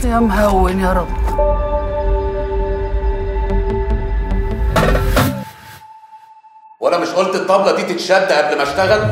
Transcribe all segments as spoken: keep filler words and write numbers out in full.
يا مهون يا رب. وانا مش قلت الطبلة دي تتشد قبل ما اشتغل؟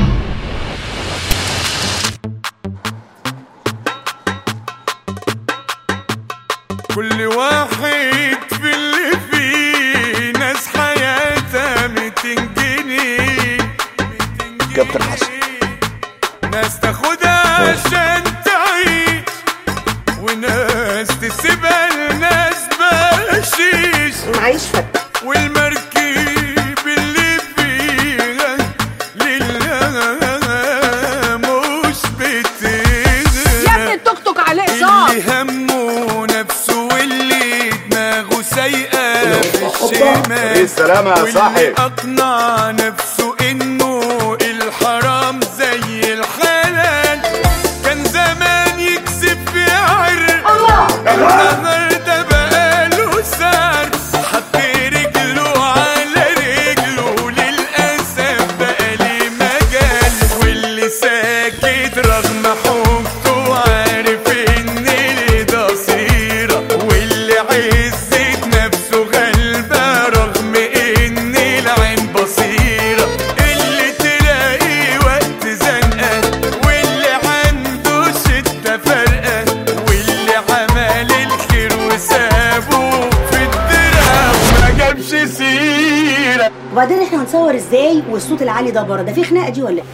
كل واحد في اللي فيه ناس حياتها ميتين جنيه. كابتن حسن، ناس تاخدها عشان تعيش، وناس تسيبها لناس بقشيش. معيش فتح والمركب اللي فيها لله مش بتغرق. يا ابني التوك توك عليه اقساط. اللي همه نفسه واللي دماغه سايقه في الشمال. ايه السلامة يا صاحبي. واللي اقنع نفسه انه الحرام زي الحلال. كان زمان يكسب في عرق، النهارده بقاله سعر. حط رجله على رجله للاسف بقى لي مجال. واللي ساكت رغم حبه عارف ان ده صيره. واللي عزت نفسه غلبه رغم ان العين بصيره. اللي تلاقي وقت زنقه واللي عنده شده فرقه. واللي عمل الخير وسابه في الدرع ما جابش سيره. وبعدين احنا هنصور ازاي والصوت العالي ده بره؟ ده في خناقه دي ولا ايه؟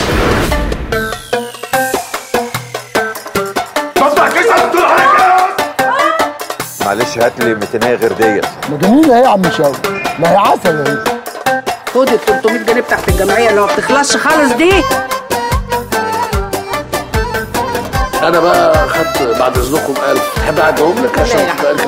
معلش هات لي ميتين غير ديت. ما جميله اهي يا عم شاوي، ما هي عسل اهي. خد ال تلتمية جنيه بتاعت الجمعيه اللي ما بتخلصش خالص دي. انا بقى خدت بعد اذنكم ألف، تحب اعدهم لك عشان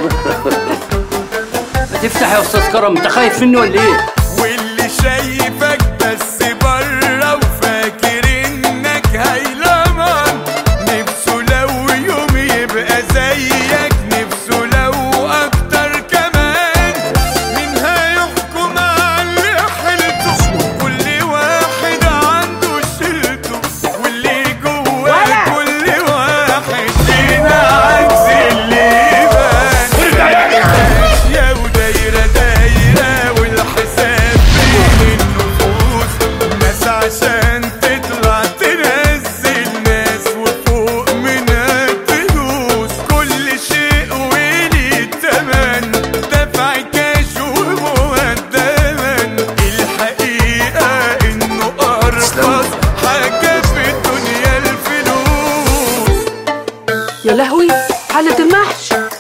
ما تفتح يا استاذ كرم، انت خايف مني ولا ايه؟ واللي شايفك بس بره وفاكر انك هيلمان. نفسه لو يوم يبقى زيك، نفسه لو اكتر كمان. مين هيحكم على اللي حيلته؟ كل واحد عنده شيلته. واللي جواه كل واحد فينا عكس اللي يبان. يا ودايره دايره والحساب بين النفوس. ناس عشان تطلع تنزل ناس وفوق منها تدوس. كل شيء ولي تمن، دفع كاش ومقدما. الحقيقة انه ارخص حاجة في الدنيا الفلوس. يا لهوي حالة المحش.